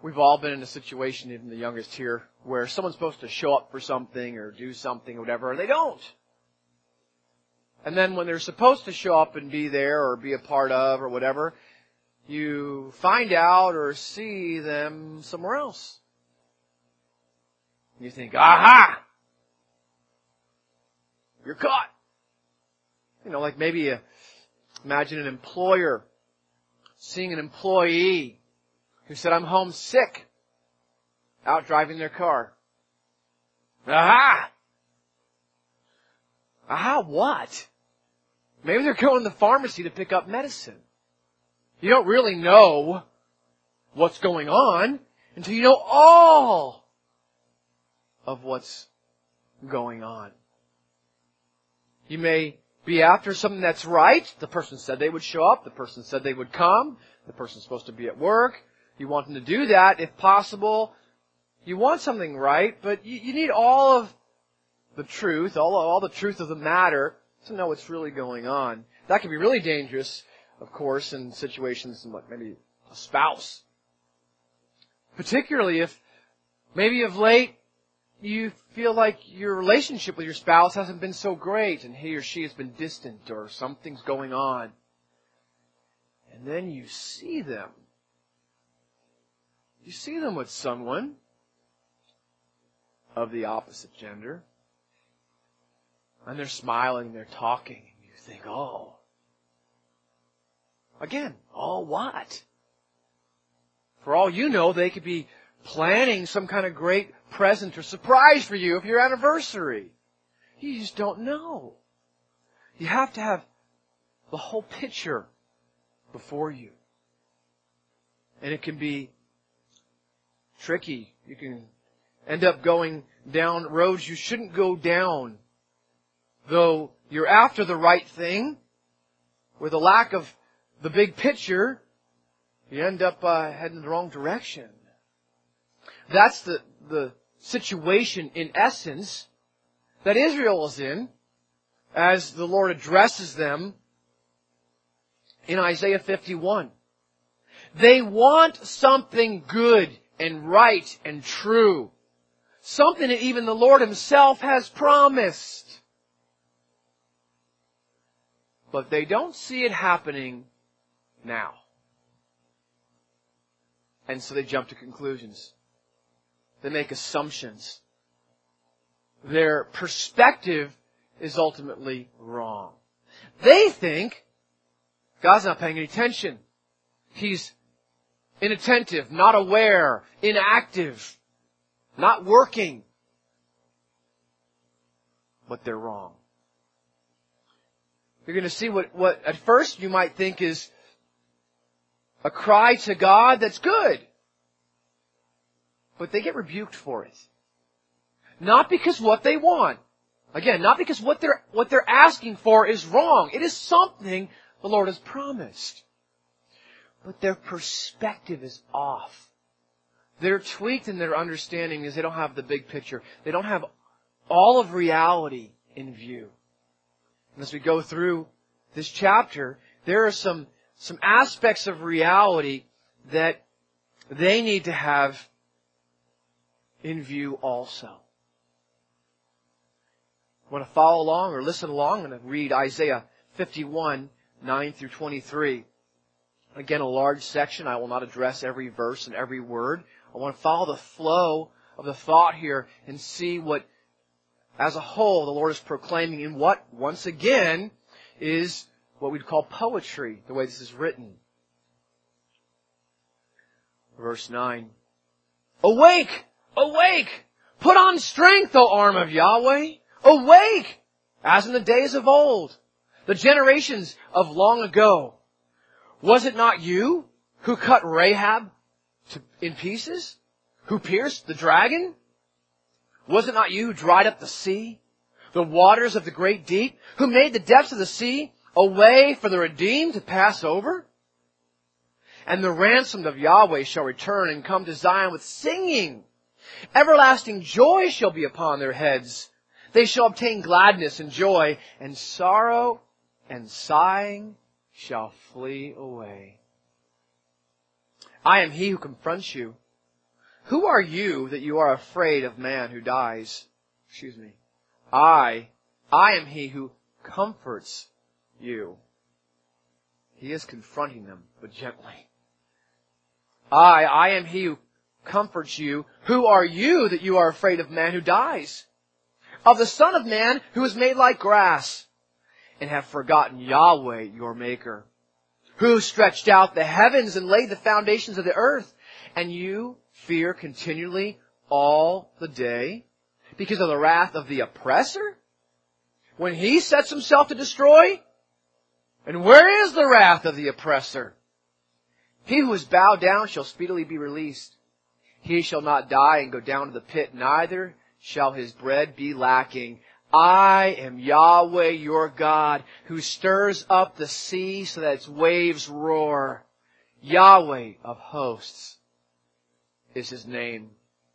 We've all been in a situation, even the youngest here, where someone's supposed to show up for something or do something or whatever, and they don't. And then when they're supposed to show up and be there or be a part of or whatever, you find out or see them somewhere else. You think, aha! You're caught. Like maybe imagine an employer seeing an employee who said, I'm homesick, out driving their car. Aha! Aha, what? Maybe they're going to the pharmacy to pick up medicine. You don't really know what's going on until you know all of what's going on. You may be after something that's right. The person said they would show up. The person said they would come. The person's supposed to be at work. You want them to do that if possible. You want something right, but you need all of the truth, all the truth of the matter to know what's really going on. That can be really dangerous, of course, in situations like maybe a spouse. Particularly if maybe of late you feel like your relationship with your spouse hasn't been so great and he or she has been distant or something's going on. And then you see them. You see them with someone of the opposite gender. And they're smiling, they're talking, and you think, oh. Again, oh what? For all you know, they could be planning some kind of great present or surprise for you for your anniversary. You just don't know. You have to have the whole picture before you. And it can be tricky. You can end up going down roads you shouldn't go down. Though you're after the right thing, with a lack of the big picture, you end up heading in the wrong direction. That's the situation, in essence, that Israel is in as the Lord addresses them in Isaiah 51. They want something good and right and true. Something that even the Lord Himself has promised. But they don't see it happening now. And so they jump to conclusions. They make assumptions. Their perspective is ultimately wrong. They think God's not paying any attention. He's inattentive, not aware, inactive, not working. But they're wrong. You're going to see what at first you might think is a cry to God that's good. But they get rebuked for it. Not because what they want. Again, not because what they're asking for is wrong. It is something the Lord has promised. But their perspective is off. They're tweaked in their understanding because they don't have the big picture. They don't have all of reality in view. And as we go through this chapter, there are some aspects of reality that they need to have in view also. Want to follow along or listen along? I'm going to read Isaiah 51, 9 through 23. Again, a large section. I will not address every verse and every word. I want to follow the flow of the thought here and see what, as a whole, the Lord is proclaiming in what, once again, is what we'd call poetry, the way this is written. Verse 9. Awake! Awake! Put on strength, O arm of Yahweh! Awake! As in the days of old, the generations of long ago. Was it not you who cut Rahab in pieces? Who pierced the dragon? Was it not you who dried up the sea, the waters of the great deep, who made the depths of the sea a way for the redeemed to pass over? And the ransomed of Yahweh shall return and come to Zion with singing. Everlasting joy shall be upon their heads. They shall obtain gladness and joy, and sorrow and sighing shall flee away. I am He who confronts you, Who are you that you are afraid of man who dies? Excuse me. I am he who comforts you. He is confronting them, but gently. I am he who comforts you. Who are you that you are afraid of man who dies? Of the Son of Man who is made like grass, and have forgotten Yahweh your Maker, who stretched out the heavens and laid the foundations of the earth, and you fear continually all the day because of the wrath of the oppressor, when he sets himself to destroy? And where is the wrath of the oppressor? He who is bowed down shall speedily be released. He shall not die and go down to the pit, neither shall his bread be lacking. I am Yahweh your God, who stirs up the sea so that its waves roar. Yahweh of hosts is his name.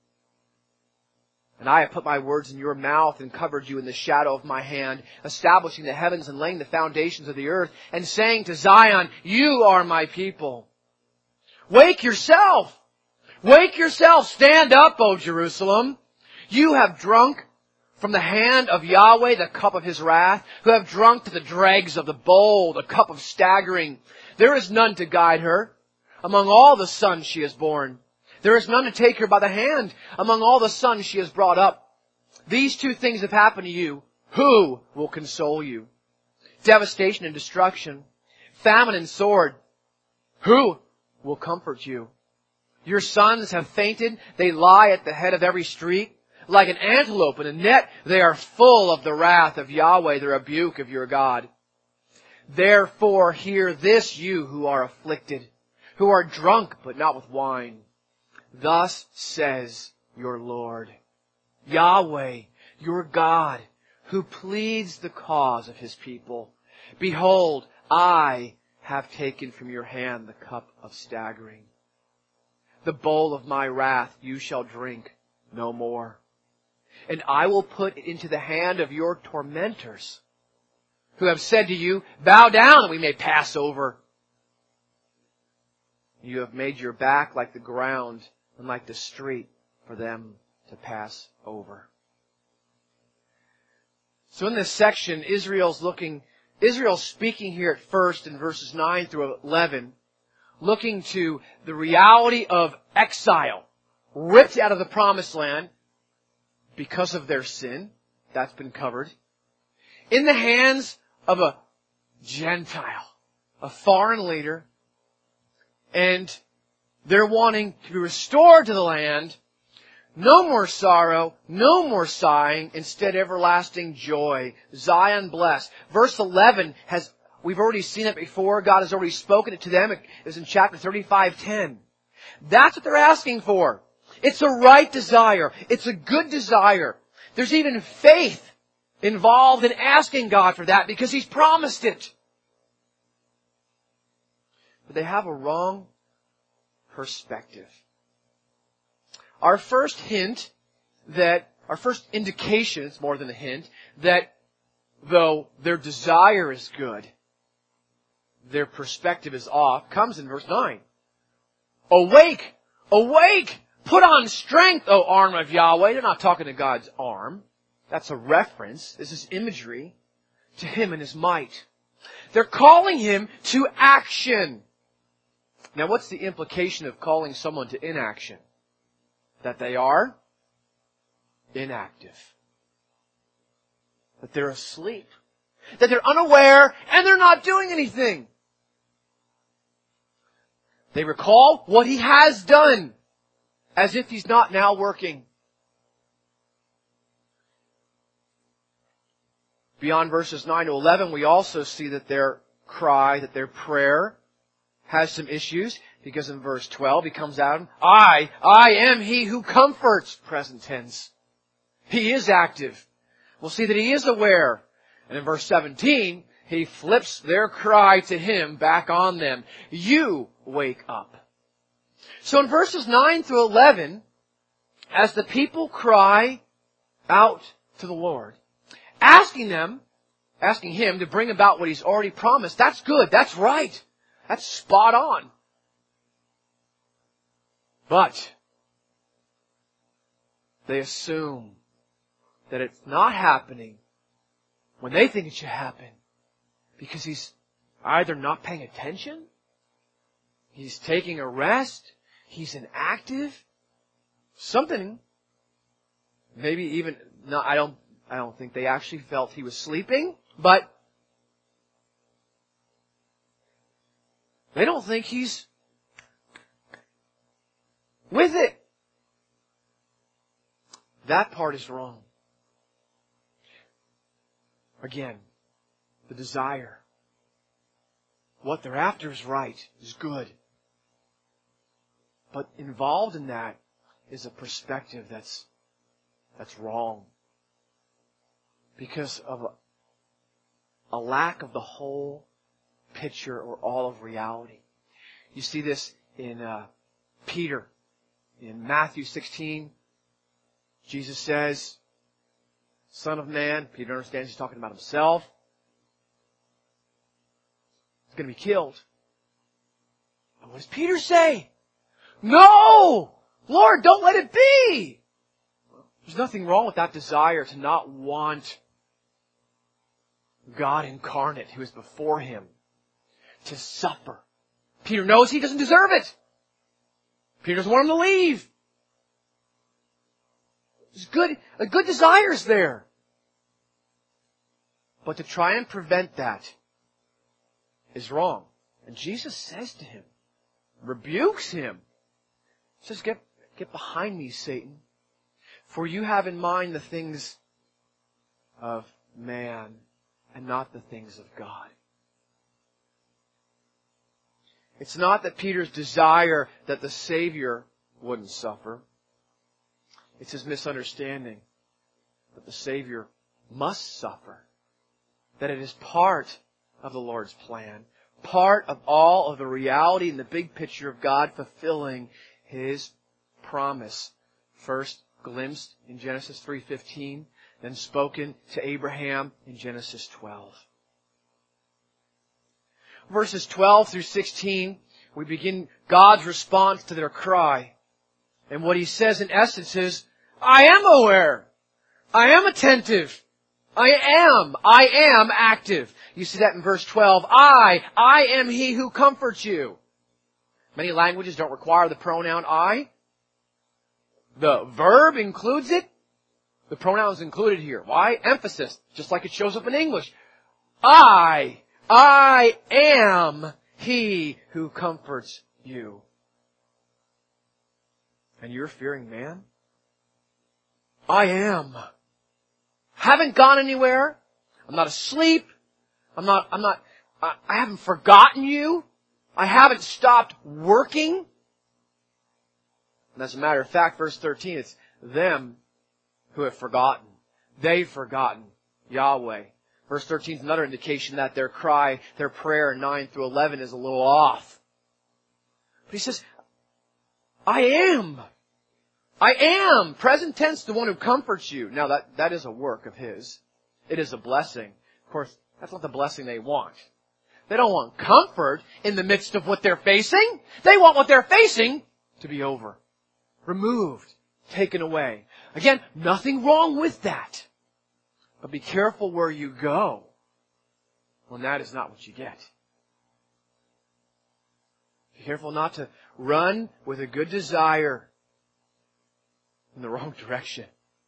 And I have put my words in your mouth and covered you in the shadow of my hand, establishing the heavens and laying the foundations of the earth, and saying to Zion, you are my people. Wake yourself! Wake yourself! Stand up, O Jerusalem! You have drunk from the hand of Yahweh the cup of his wrath, who have drunk to the dregs of the bowl the cup of staggering. There is none to guide her among all the sons she has borne. There is none to take her by the hand among all the sons she has brought up. These two things have happened to you. Who will console you? Devastation and destruction, famine and sword. Who will comfort you? Your sons have fainted. They lie at the head of every street. Like an antelope in a net, they are full of the wrath of Yahweh, the rebuke of your God. Therefore hear this, you who are afflicted, who are drunk but not with wine. Thus says your Lord, Yahweh, your God, who pleads the cause of his people. Behold, I have taken from your hand the cup of staggering. The bowl of my wrath you shall drink no more. And I will put it into the hand of your tormentors, who have said to you, bow down that we may pass over. You have made your back like the ground and like the street for them to pass over. So in this section, Israel's speaking here at first in verses 9 through 11, looking to the reality of exile, ripped out of the promised land because of their sin. That's been covered. In the hands of a Gentile, a foreign leader, and they're wanting to be restored to the land. No more sorrow, no more sighing, instead everlasting joy. Zion blessed. Verse 11 we've already seen it before. God has already spoken it to them. It was in chapter 35:10. That's what they're asking for. It's a right desire. It's a good desire. There's even faith involved in asking God for that because He's promised it. But they have a wrong perspective. Our first indication, it's more than a hint, that though their desire is good, their perspective is off, comes in verse 9. Awake! Awake! Put on strength, O arm of Yahweh. They're not talking to God's arm. That's a reference. This is imagery to Him and His might. They're calling Him to action. Now, what's the implication of calling someone to inaction? That they are inactive. That they're asleep. That they're unaware and they're not doing anything. They recall what He has done as if He's not now working. Beyond verses 9 to 11, we also see that their cry, that their prayer has some issues, because in verse 12 He comes out, I am He who comforts, present tense. He is active. We'll see that He is aware. And in verse 17, He flips their cry to Him back on them. You wake up. So in verses 9 through 11, as the people cry out to the Lord, asking Him to bring about what He's already promised, that's good, that's right, that's spot on. But they assume that it's not happening when they think it should happen because he's either not paying attention, he's taking a rest, he's inactive, something. Maybe even, no, I don't think they actually felt he was sleeping, but they don't think he's with it. That part is wrong. Again, the desire. What they're after is right, is good. But involved in that is a perspective that's wrong. Because of a lack of the whole picture or all of reality. You see this in Peter. In Matthew 16, Jesus says, Son of Man, Peter understands he's talking about himself. He's going to be killed. But what does Peter say? No! Lord, don't let it be! There's nothing wrong with that desire to not want God incarnate who is before him to suffer. Peter knows he doesn't deserve it. Peter doesn't want him to leave. There's a good desires there. But to try and prevent that is wrong. And Jesus says to him, rebukes him, says, get behind me, Satan. For you have in mind the things of man and not the things of God. It's not that Peter's desire that the Savior wouldn't suffer. It's his misunderstanding that the Savior must suffer. That it is part of the Lord's plan. Part of all of the reality and the big picture of God fulfilling His promise. First glimpsed in Genesis 3:15, then spoken to Abraham in Genesis 12. Verses 12 through 16, we begin God's response to their cry. And what He says in essence is, I am aware. I am attentive. I am active. You see that in verse 12. I am He who comforts you. Many languages don't require the pronoun I. The verb includes it. The pronoun is included here. Why? Emphasis. Just like it shows up in English. I am He who comforts you. And you're fearing man? I am. Haven't gone anywhere. I'm not asleep. I haven't forgotten you. I haven't stopped working. And as a matter of fact, verse 13, it's them who have forgotten. They've forgotten Yahweh. Verse 13 is another indication that their cry, their prayer in 9 through 11 is a little off. But He says, I am. I am. Present tense, the one who comforts you. Now that is a work of His. It is a blessing. Of course, that's not the blessing they want. They don't want comfort in the midst of what they're facing. They want what they're facing to be over. Removed. Taken away. Again, nothing wrong with that. But be careful where you go when that is not what you get. Be careful not to run with a good desire in the wrong direction.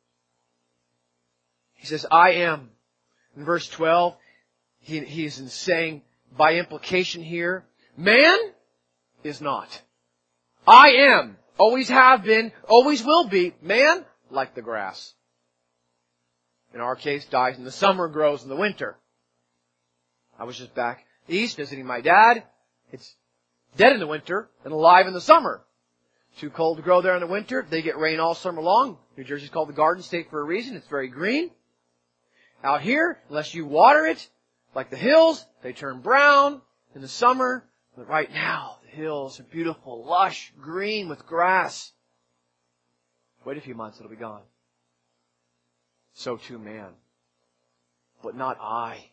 He says, I am. In verse 12, he is saying, by implication here, man is not. I am. Always have been. Always will be. Man, like the grass. In our case, dies in the summer, grows in the winter. I was just back east visiting my dad. It's dead in the winter and alive in the summer. Too cold to grow there in the winter. They get rain all summer long. New Jersey's called the Garden State for a reason. It's very green. Out here, unless you water it, like the hills, they turn brown in the summer. But right now, the hills are beautiful, lush, green with grass. Wait a few months, it'll be gone. So too man. But not I.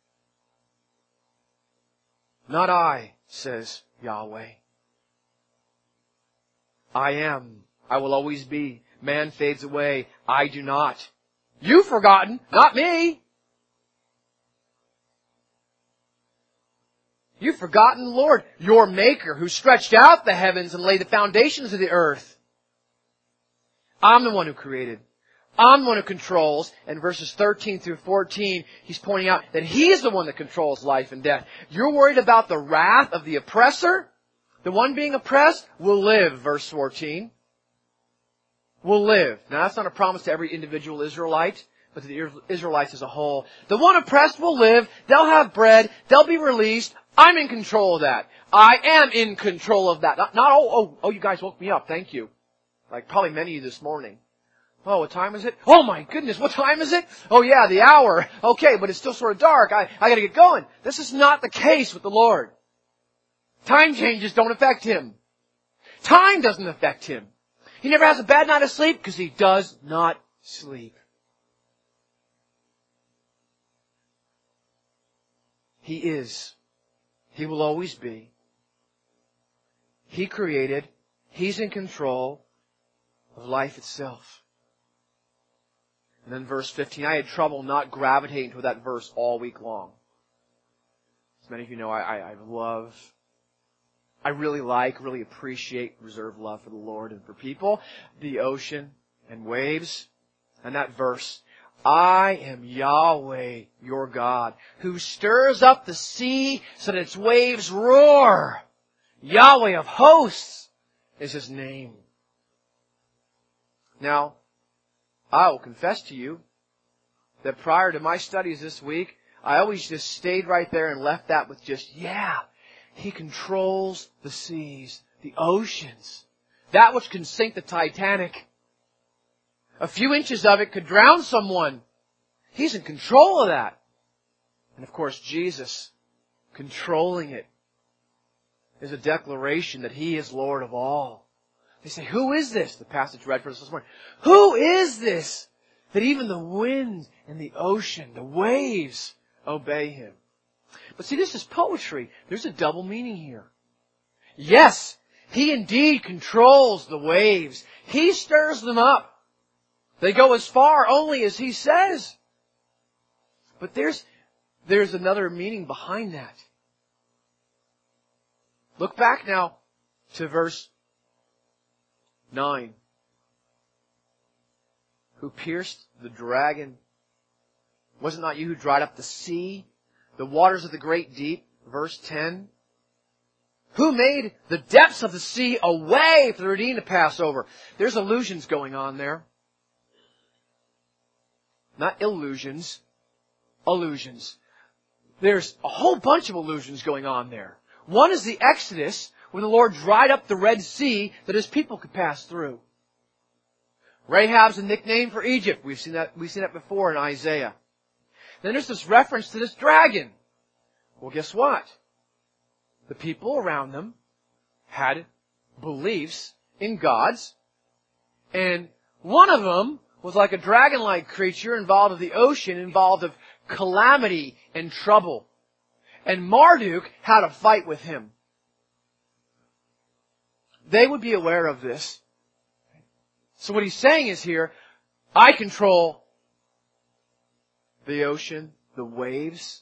Not I, says Yahweh. I am. I will always be. Man fades away. I do not. You've forgotten, not me. You've forgotten the Lord, your Maker, who stretched out the heavens and laid the foundations of the earth. I'm the one who created. I'm the one who controls. And verses 13 through 14, he's pointing out that He's the one that controls life and death. You're worried about the wrath of the oppressor? The one being oppressed will live, verse 14. Will live. Now that's not a promise to every individual Israelite, but to the Israelites as a whole. The one oppressed will live. They'll have bread. They'll be released. I'm in control of that. I am in control of that. Not you guys woke me up. Thank you. Like probably many of you this morning. Oh, what time is it? Oh my goodness, what time is it? Oh yeah, the hour. Okay, but it's still sort of dark. I gotta get going. This is not the case with the Lord. Time changes don't affect Him. Time doesn't affect Him. He never has a bad night of sleep because He does not sleep. He is. He will always be. He created. He's in control of life itself. And then verse 15, I had trouble not gravitating to that verse all week long. As many of you know, I really appreciate, reserve love for the Lord and for people, the ocean and waves. And that verse, I am Yahweh, your God, who stirs up the sea so that its waves roar. Yahweh of hosts is His name. Now, I will confess to you that prior to my studies this week, I always just stayed right there and left that with just, He controls the seas, the oceans, that which can sink the Titanic. A few inches of it could drown someone. He's in control of that. And of course, Jesus controlling it is a declaration that He is Lord of all. They say, who is this? The passage read for us this morning. Who is this that even the wind and the ocean, the waves, obey Him? But see, this is poetry. There's a double meaning here. Yes, He indeed controls the waves. He stirs them up. They go as far only as He says. But there's another meaning behind that. Look back now to verse 9. Who pierced the dragon? Was it not you who dried up the sea, the waters of the great deep? Verse 10. Who made the depths of the sea a way for the redeemed to pass over? There's illusions going on there. Not illusions. Illusions. There's a whole bunch of illusions going on there. One is the Exodus, when the Lord dried up the Red Sea that His people could pass through. Rahab's a nickname for Egypt. We've seen that before in Isaiah. Then there's this reference to this dragon. Well, guess what? The people around them had beliefs in gods, and one of them was like a dragon-like creature involved in the ocean, involved of calamity and trouble. And Marduk had a fight with him. They would be aware of this. So what he's saying is here, I control the ocean, the waves.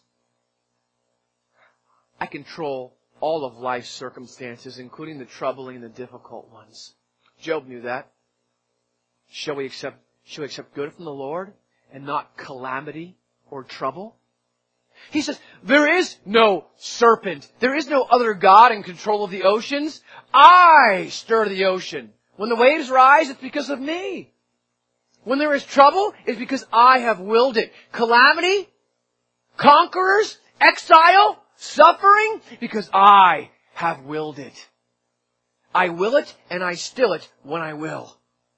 I control all of life's circumstances, including the troubling and the difficult ones. Job knew that. Shall we accept good from the Lord and not calamity or trouble? He says, there is no serpent. There is no other God in control of the oceans. I stir the ocean. When the waves rise, it's because of me. When there is trouble, it's because I have willed it. Calamity, conquerors, exile, suffering, because I have willed it. I will it and I still it when I will.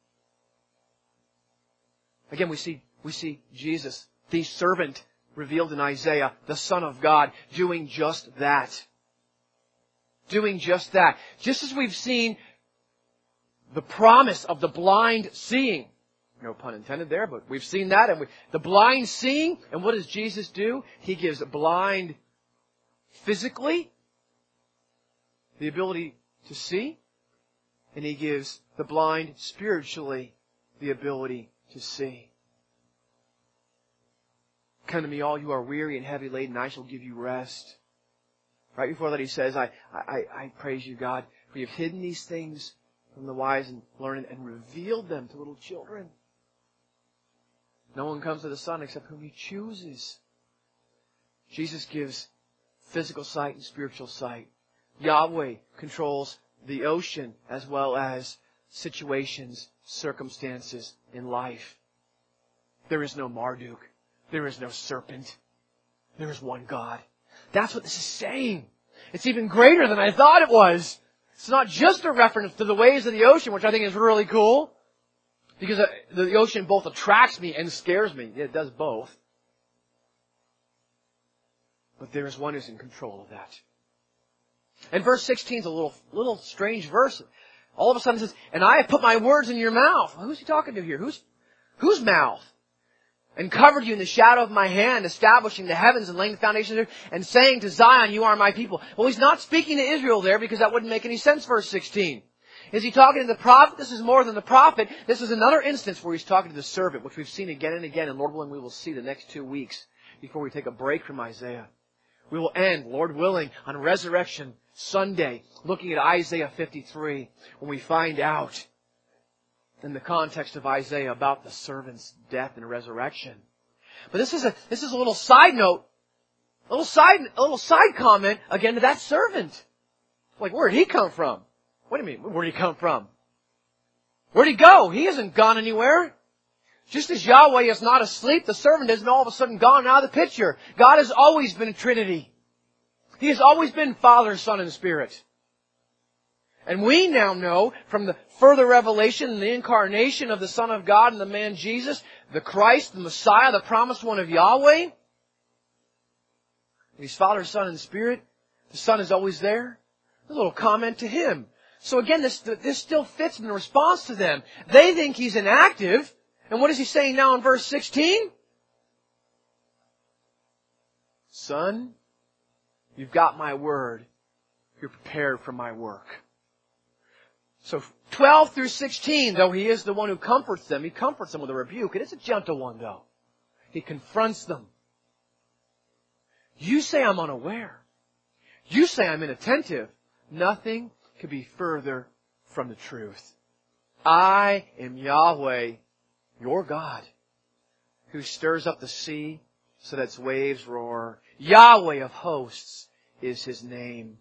Again, we see Jesus, the servant revealed in Isaiah, the Son of God, doing just that. Doing just that. Just as we've seen the promise of the blind seeing. No pun intended there, but we've seen that. And the blind seeing, and what does Jesus do? He gives the blind physically the ability to see, and He gives the blind spiritually the ability to see. Come to me, all you are weary and heavy laden, I shall give you rest. Right before that he says, I praise you, God, for you've hidden these things from the wise and learned and revealed them to little children. No one comes to the Son except whom He chooses. Jesus gives physical sight and spiritual sight. Yahweh controls the ocean as well as situations, circumstances in life. There is no Marduk. There is no serpent. There is one God. That's what this is saying. It's even greater than I thought it was. It's not just a reference to the waves of the ocean, which I think is really cool. Because the ocean both attracts me and scares me. It does both. But there is one who's in control of that. And verse 16 is a little strange verse. All of a sudden it says, and I have put my words in your mouth. Who's he talking to here? Whose mouth? And covered you in the shadow of my hand, establishing the heavens and laying the foundations of the earth, and saying to Zion, you are my people. Well, he's not speaking to Israel there because that wouldn't make any sense, verse 16. Is he talking to the prophet? This is more than the prophet. This is another instance where he's talking to the servant, which we've seen again and again, and Lord willing, we will see the next 2 weeks before we take a break from Isaiah. We will end, Lord willing, on Resurrection Sunday, looking at Isaiah 53, when we find out in the context of Isaiah about the servant's death and resurrection. But this is a little side note, a little side comment again to that servant. Like, where did he come from? What do you mean, where did he come from? Where'd he go? He hasn't gone anywhere. Just as Yahweh is not asleep, the servant isn't all of a sudden gone out of the picture. God has always been a Trinity. He has always been Father, Son, and Spirit. And we now know from the further revelation and the incarnation of the Son of God and the man Jesus, the Christ, the Messiah, the promised one of Yahweh. He's Father, Son, and Spirit. The Son is always there. A little comment to Him. So again, this still fits in the response to them. They think He's inactive. And what is He saying now in verse 16? Son, you've got my word. You're prepared for my work. So 12 through 16, though He is the one who comforts them, He comforts them with a rebuke. And it's a gentle one, though. He confronts them. You say I'm unaware. You say I'm inattentive. Nothing could be further from the truth. I am Yahweh, your God, who stirs up the sea so that its waves roar. Yahweh of hosts is His name.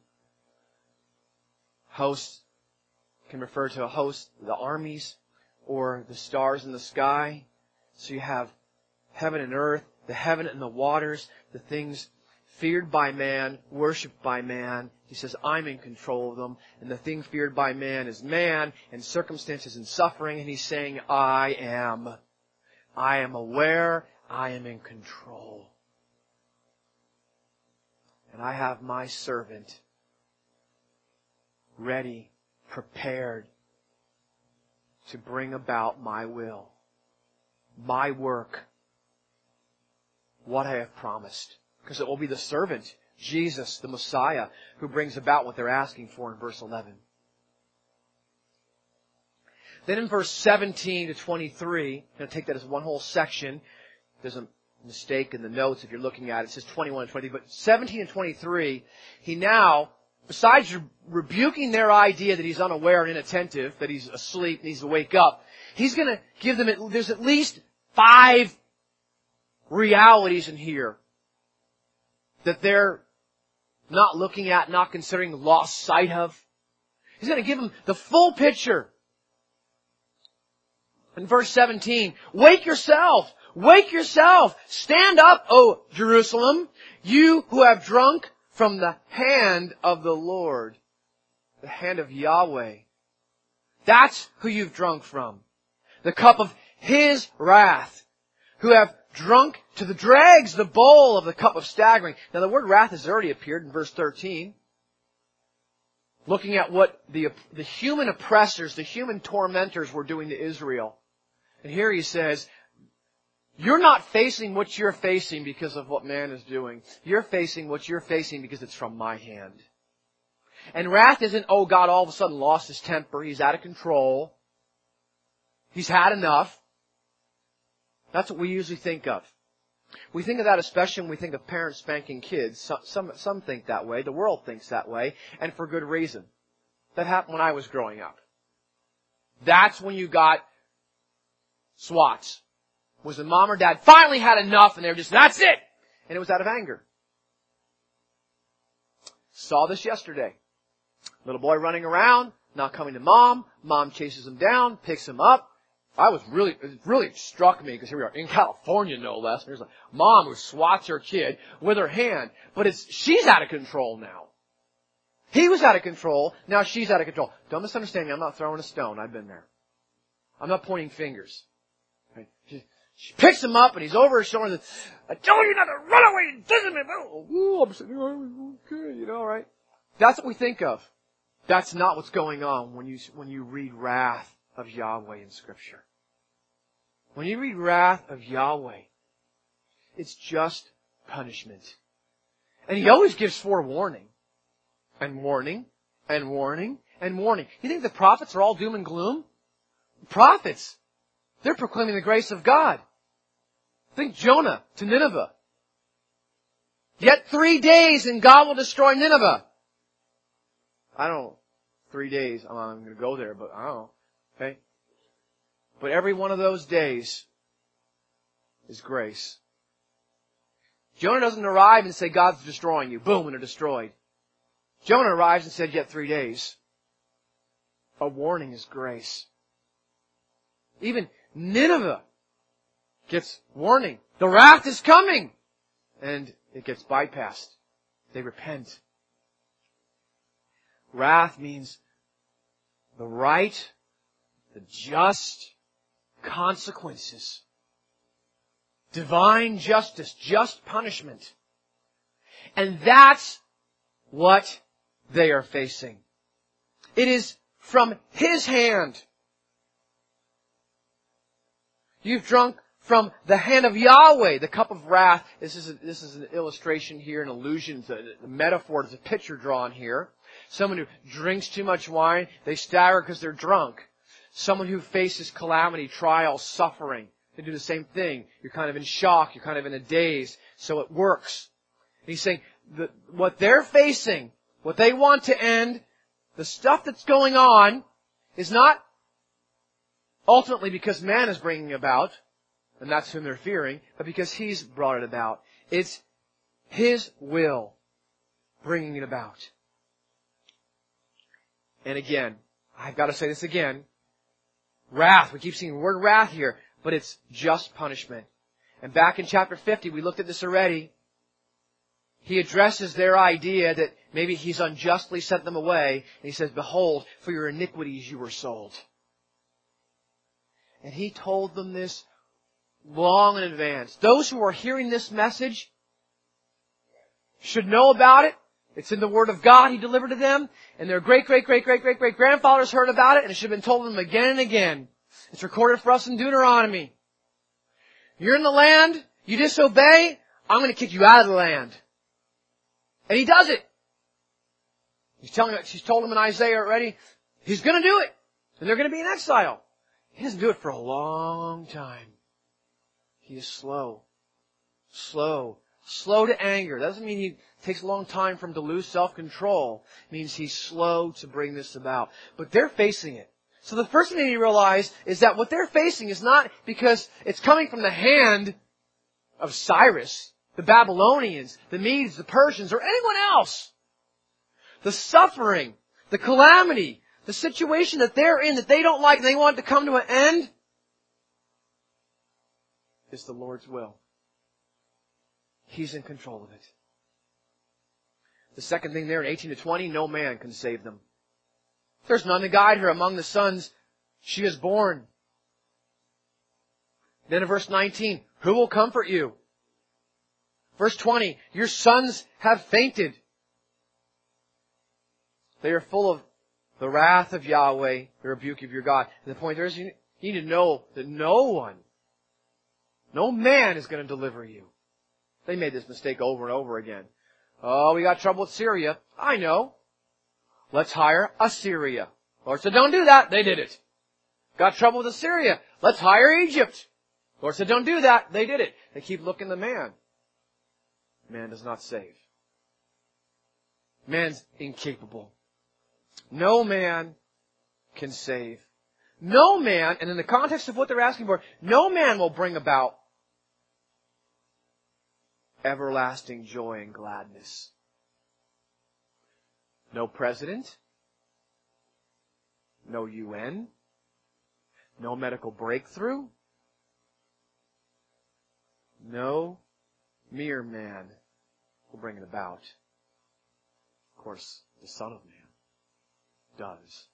Hosts can refer to a host, the armies, or the stars in the sky. So you have heaven and earth, the heaven and the waters, the things feared by man, worshipped by man. He says, I'm in control of them. And the thing feared by man is man and circumstances and suffering. And He's saying, I am aware. I am in control. And I have my servant ready, prepared to bring about my will, my work, what I have promised. Because it will be the servant, Jesus, the Messiah, who brings about what they're asking for in verse 11. Then in verse 17 to 23, I'm going to take that as one whole section. There's a mistake in the notes if you're looking at it. It says 21 and 20. But 17 and 23, he now, besides rebuking their idea that he's unaware and inattentive, that he's asleep, needs to wake up, he's going to give them, there's at least 5 realities in here that they're not looking at, not considering, lost sight of. He's going to give them the full picture. In verse 17, wake yourself! Wake yourself! Stand up, O Jerusalem, you who have drunk from the hand of the Lord, the hand of Yahweh. That's who you've drunk from. The cup of His wrath, who have drunk to the dregs the bowl of the cup of staggering. Now the word wrath has already appeared in verse 13. Looking at what the human oppressors, the human tormentors were doing to Israel. And here he says, you're not facing what you're facing because of what man is doing. You're facing what you're facing because it's from my hand. And wrath isn't, oh, God all of a sudden lost His temper. He's out of control. He's had enough. That's what we usually think of. We think of that especially when we think of parents spanking kids. Some think that way. The world thinks that way. And for good reason. That happened when I was growing up. That's when you got swats. Was when mom or dad finally had enough and they were just, that's it! And it was out of anger. Saw this yesterday. Little boy running around, not coming to mom. Mom chases him down, picks him up. It really struck me, because here we are, in California no less. There's a mom who swats her kid with her hand, but she's out of control now. He was out of control, now she's out of control. Don't misunderstand me, I'm not throwing a stone, I've been there. I'm not pointing fingers. Right? She picks him up and he's over her shoulder and says, I told you not to run away and visit me. Oh, I'm sitting here, okay, right? That's what we think of. That's not what's going on when you read wrath of Yahweh in Scripture. When you read wrath of Yahweh, it's just punishment. And He always gives forewarning. And warning, and warning, and warning. You think the prophets are all doom and gloom? Prophets, they're proclaiming the grace of God. Think Jonah to Nineveh. Yet 3 days and God will destroy Nineveh. 3 days, I'm going to go there, but I don't know. Okay? But every one of those days is grace. Jonah doesn't arrive and say, God's destroying you. Boom, and they're destroyed. Jonah arrives and said, yet 3 days. A warning is grace. Even Nineveh gets warning. The wrath is coming. And it gets bypassed. They repent. Wrath means the right, the just consequences. Divine justice, just punishment. And that's what they are facing. It is from His hand. You've drunk from the hand of Yahweh, the cup of wrath. This is an illustration here, an allusion, a metaphor, there's a picture drawn here. Someone who drinks too much wine, they stagger because they're drunk. Someone who faces calamity, trial, suffering, they do the same thing. You're kind of in shock, you're kind of in a daze, so it works. And He's saying, what they're facing, what they want to end, the stuff that's going on, is not ultimately because man is bringing it about, and that's whom they're fearing, but because He's brought it about. It's His will bringing it about. And again, I've got to say this again, wrath, we keep seeing the word wrath here, but it's just punishment. And back in chapter 50, we looked at this already. He addresses their idea that maybe He's unjustly sent them away. And He says, behold, for your iniquities you were sold. And He told them this long in advance. Those who are hearing this message should know about it. It's in the Word of God He delivered to them. And their great-great-great-great-great-great-grandfathers heard about it. And it should have been told them again and again. It's recorded for us in Deuteronomy. You're in the land, you disobey, I'm going to kick you out of the land. And He does it. She's told them in Isaiah already, He's going to do it. And they're going to be in exile. He doesn't do it for a long time. He is slow. Slow to anger. That doesn't mean He takes a long time for Him to lose self-control. It means He's slow to bring this about. But they're facing it. So the first thing they need to realize is that what they're facing is not because it's coming from the hand of Cyrus, the Babylonians, the Medes, the Persians, or anyone else. The suffering, the calamity, the situation that they're in that they don't like and they want it to come to an end is the Lord's will. He's in control of it. The second thing there in 18 to 20, no man can save them. There's none to guide her among the sons she has borne. Then in verse 19, who will comfort you? Verse 20, your sons have fainted. They are full of the wrath of Yahweh, the rebuke of your God. And the point there is you need to know that no man is going to deliver you. They made this mistake over and over again. Oh, we got trouble with Syria. I know. Let's hire Assyria. Lord said, don't do that. They did it. Got trouble with Assyria. Let's hire Egypt. The Lord said, don't do that. They did it. They keep looking to man. Man does not save. Man's incapable. No man can save. No man, and in the context of what they're asking for, no man will bring about everlasting joy and gladness. No president. No UN. No medical breakthrough. No mere man will bring it about. Of course, the Son of Man does.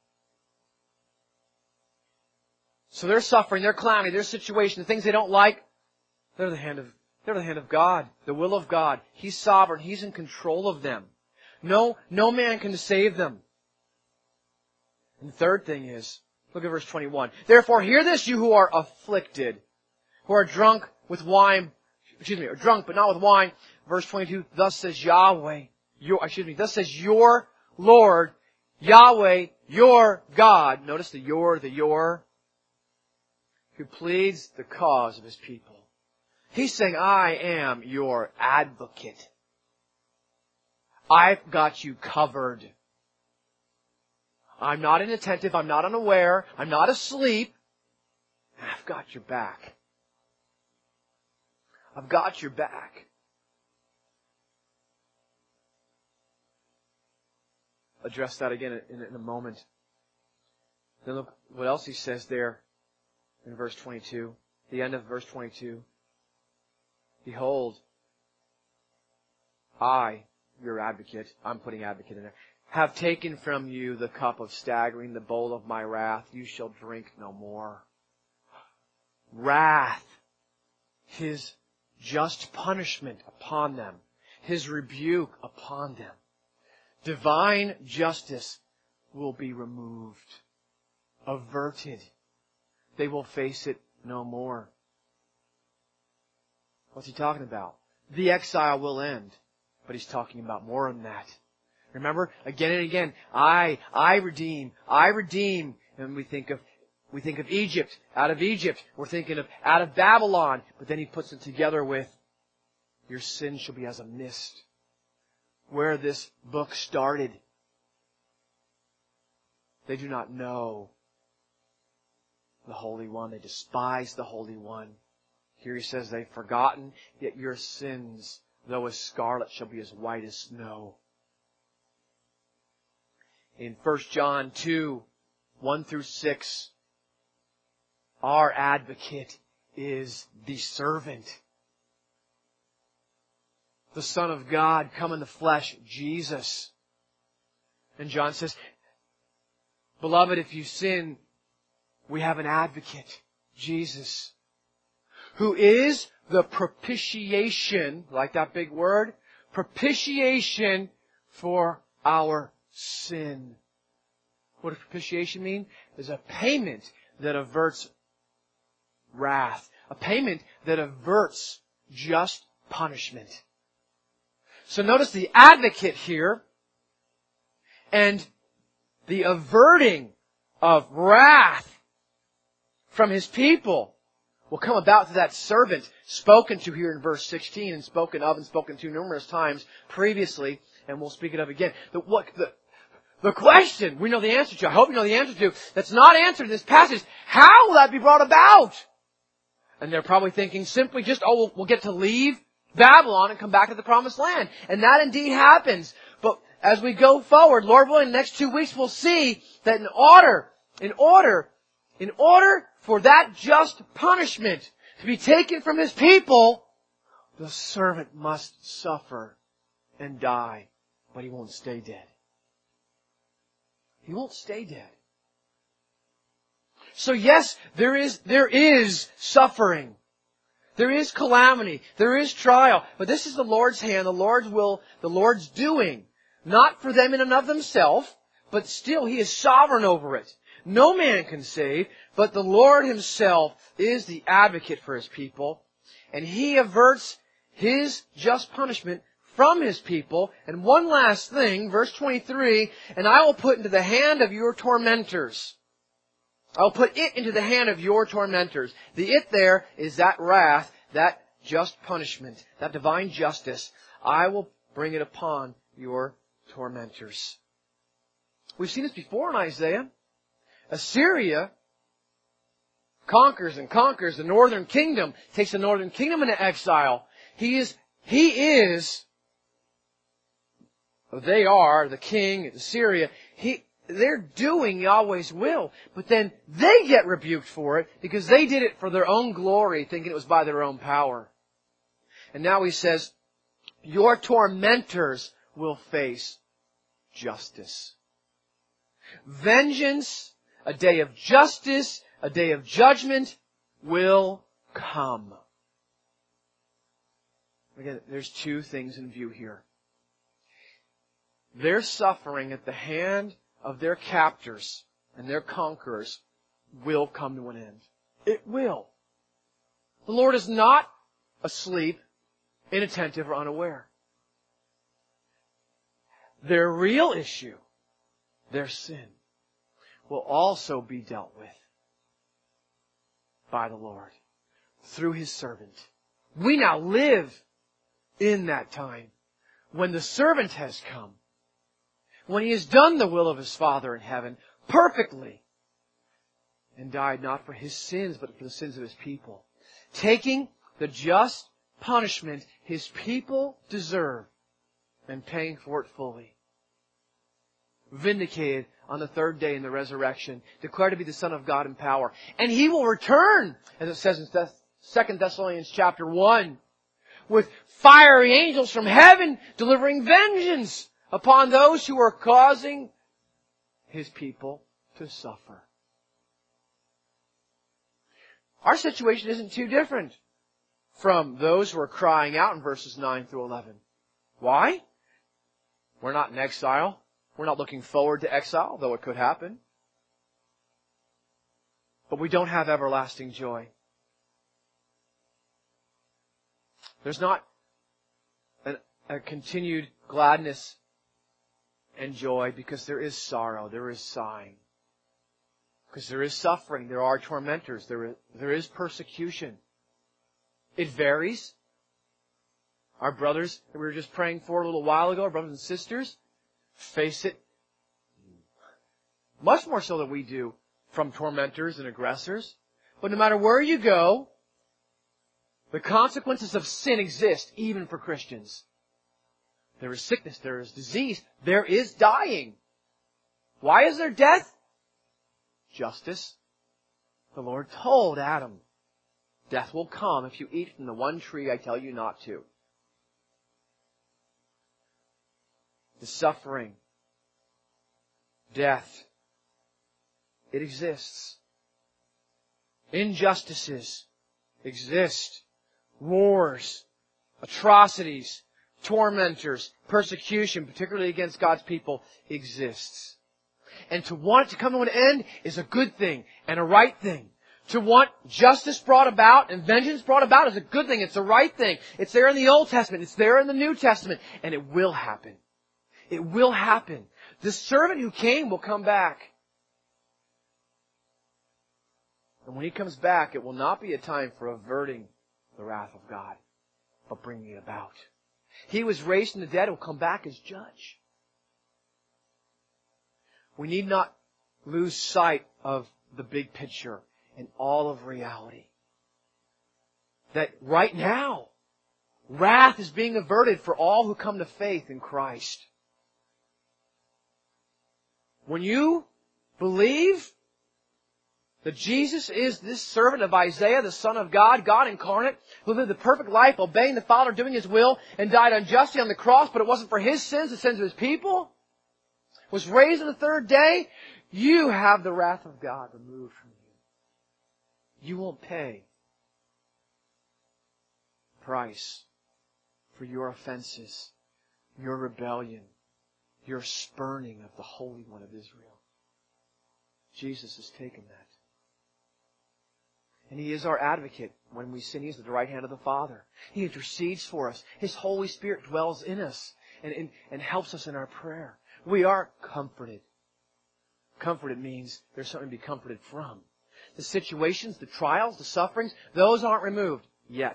So their suffering, their calamity, their situation, the things they don't like, they're the hand of God, the will of God. He's sovereign. He's in control of them. No man can save them. And the third thing is, look at verse 21. Therefore hear this, you who are afflicted, who are drunk with wine, or drunk but not with wine. Verse 22, thus says Yahweh, thus says your Lord, Yahweh, your God. Notice the your, who pleads the cause of His people. He's saying, I am your advocate. I've got you covered. I'm not inattentive. I'm not unaware. I'm not asleep. I've got your back. I've got your back. Address that again in a moment. Then look what else he says there in verse 22. The end of verse 22. Behold, I, your advocate, I'm putting advocate in there, have taken from you the cup of staggering, the bowl of my wrath. You shall drink no more. Wrath. His just punishment upon them. His rebuke upon them. Divine justice will be removed. Averted. They will face it no more. What's he talking about? The exile will end. But he's talking about more than that. Remember, again and again, I redeem. And we think of Egypt, out of Egypt. We're thinking of out of Babylon. But then he puts it together with, your sin shall be as a mist. Where this book started. They do not know the Holy One. They despise the Holy One. Here he says, they've forgotten, yet your sins, though as scarlet, shall be as white as snow. In 1 John 2, 1 through 6, our advocate is the servant. The Son of God come in the flesh, Jesus. And John says, beloved, if you sin, we have an advocate, Jesus, who is the propitiation, like that big word, propitiation for our sin. What does propitiation mean? It's a payment that averts wrath. A payment that averts just punishment. So notice the advocate here and the averting of wrath from His people will come about to that servant spoken to here in verse 16 and spoken of and spoken to numerous times previously, and we'll speak it of again. The question we know the answer to, I hope you know the answer to, that's not answered in this passage, how will that be brought about? And they're probably thinking simply just, we'll get to leave Babylon and come back to the promised land. And that indeed happens. But as we go forward, Lord willing, in the next 2 weeks we'll see that in order for that just punishment to be taken from His people, the servant must suffer and die. But he won't stay dead. He won't stay dead. So yes, there is suffering. There is calamity. There is trial. But this is the Lord's hand, the Lord's will, the Lord's doing. Not for them in and of themselves, but still He is sovereign over it. No man can save, but the Lord Himself is the advocate for His people. And He averts His just punishment from His people. And one last thing, verse 23, and I will put into the hand of your tormentors. I'll put it into the hand of your tormentors. The it there is that wrath, that just punishment, that divine justice. I will bring it upon your tormentors. We've seen this before in Isaiah. Assyria conquers the northern kingdom, takes the northern kingdom into exile. They are the king of Syria. They're doing Yahweh's will, but then they get rebuked for it because they did it for their own glory, thinking it was by their own power. And now he says, your tormentors will face justice. Vengeance, a day of justice, a day of judgment will come. Again, there's two things in view here. Their suffering at the hand of their captors and their conquerors will come to an end. It will. The Lord is not asleep, inattentive, or unaware. Their real issue, their sin, will also be dealt with by the Lord through His servant. We now live in that time when the servant has come, when He has done the will of His Father in heaven perfectly and died not for His sins but for the sins of His people, taking the just punishment His people deserve and paying for it fully. Vindicated on the third day in the resurrection, declared to be the Son of God in power. And He will return, as it says in 2 Thessalonians chapter 1, with fiery angels from heaven delivering vengeance upon those who are causing His people to suffer. Our situation isn't too different from those who are crying out in verses 9 through 11. Why? We're not in exile. We're not looking forward to exile, though it could happen. But we don't have everlasting joy. There's not a continued gladness and joy because there is sorrow, there is sighing. Because there is suffering, there are tormentors, there is persecution. It varies. Our brothers that we were just praying for a little while ago, our brothers and sisters, face it much more so than we do from tormentors and aggressors. But no matter where you go, the consequences of sin exist even for Christians. There is sickness, there is disease, there is dying. Why is there death? Justice. The Lord told Adam, death will come if you eat from the one tree I tell you not to. The suffering, death, it exists. Injustices exist. Wars, atrocities, tormentors, persecution, particularly against God's people, exists. And to want it to come to an end is a good thing and a right thing. To want justice brought about and vengeance brought about is a good thing. It's the right thing. It's there in the Old Testament. It's there in the New Testament. And it will happen. It will happen. The servant who came will come back. And when He comes back, it will not be a time for averting the wrath of God, but bringing it about. He was raised from the dead and will come back as judge. We need not lose sight of the big picture and all of reality. That right now, wrath is being averted for all who come to faith in Christ. When you believe that Jesus is this servant of Isaiah, the Son of God, God incarnate, who lived the perfect life, obeying the Father, doing His will, and died unjustly on the cross, but it wasn't for His sins, the sins of His people, was raised on the third day, you have the wrath of God removed from you. You won't pay the price for your offenses, your rebellion, your spurning of the Holy One of Israel. Jesus has taken that. And He is our advocate. When we sin, He is at the right hand of the Father. He intercedes for us. His Holy Spirit dwells in us and helps us in our prayer. We are comforted. Comforted means there's something to be comforted from. The situations, the trials, the sufferings, those aren't removed yet.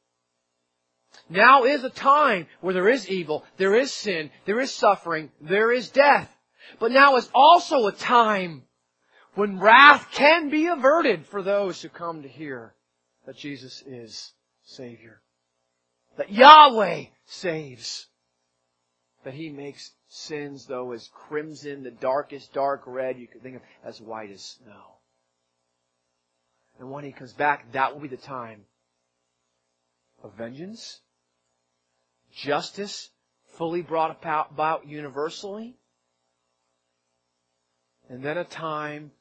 Now is a time where there is evil, there is sin, there is suffering, there is death. But now is also a time when wrath can be averted for those who come to hear that Jesus is Savior. That Yahweh saves. That He makes sins, though as crimson, the darkest dark red you could think of, as white as snow. And when He comes back, that will be the time of vengeance, justice fully brought about universally, and then a time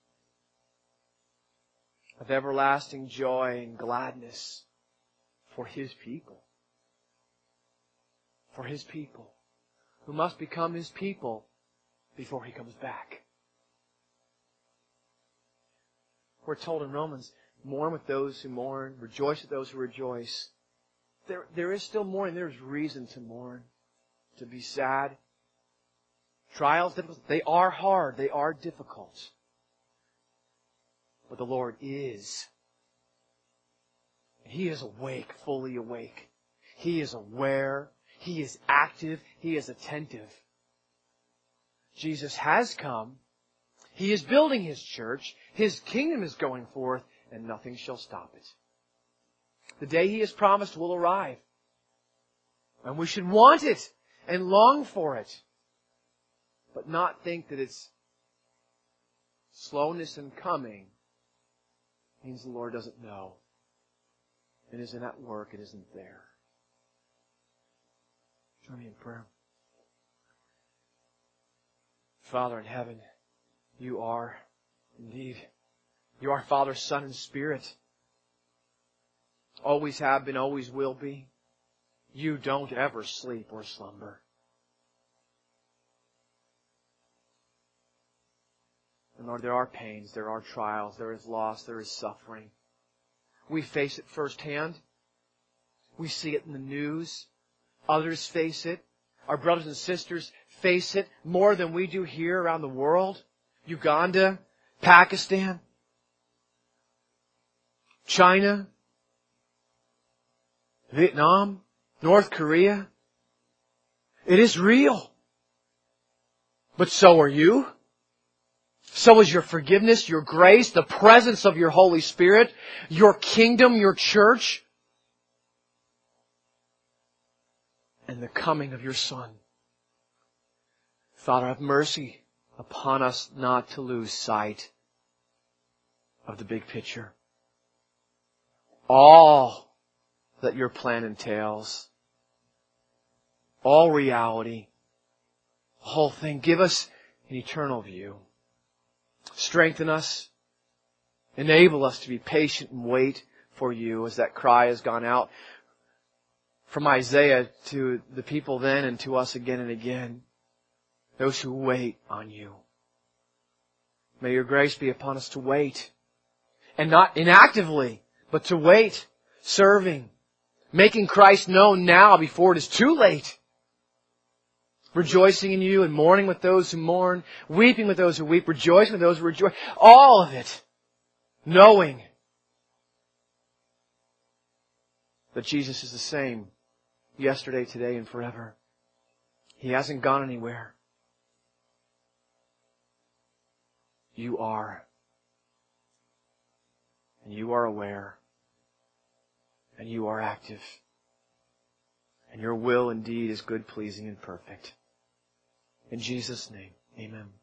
of everlasting joy and gladness for His people. For His people, who must become His people before He comes back. We're told in Romans, mourn with those who mourn, rejoice with those who rejoice. There is still mourning. There's reason to mourn, to be sad. Trials, they are hard. They are difficult. But the Lord is. He is awake, fully awake. He is aware. He is active. He is attentive. Jesus has come. He is building His church. His kingdom is going forth, and nothing shall stop it. The day He has promised will arrive. And we should want it and long for it. But not think that its slowness in coming means the Lord doesn't know. It isn't at work. It isn't there. Join me in prayer. Father in heaven, You are indeed. You are Father, Son, and Spirit. Always have been, always will be. You don't ever sleep or slumber. And Lord, there are pains, there are trials, there is loss, there is suffering. We face it firsthand. We see it in the news. Others face it. Our brothers and sisters face it more than we do here around the world. Uganda, Pakistan, China, Vietnam, North Korea. It is real. But so are you. So is your forgiveness, your grace, the presence of your Holy Spirit, your kingdom, your church, and the coming of your Son. Father, have mercy upon us not to lose sight of the big picture. All that your plan entails. All reality. The whole thing. Give us an eternal view. Strengthen us. Enable us to be patient and wait for you as that cry has gone out from Isaiah to the people then and to us again and again. Those who wait on you. May your grace be upon us to wait. And not inactively, but to wait, serving, making Christ known now before it is too late. Rejoicing in you and mourning with those who mourn, weeping with those who weep, rejoicing with those who rejoice. All of it, knowing that Jesus is the same yesterday, today, and forever. He hasn't gone anywhere. You are. And you are aware. And you are active. And your will indeed is good, pleasing, and perfect. In Jesus' name, amen.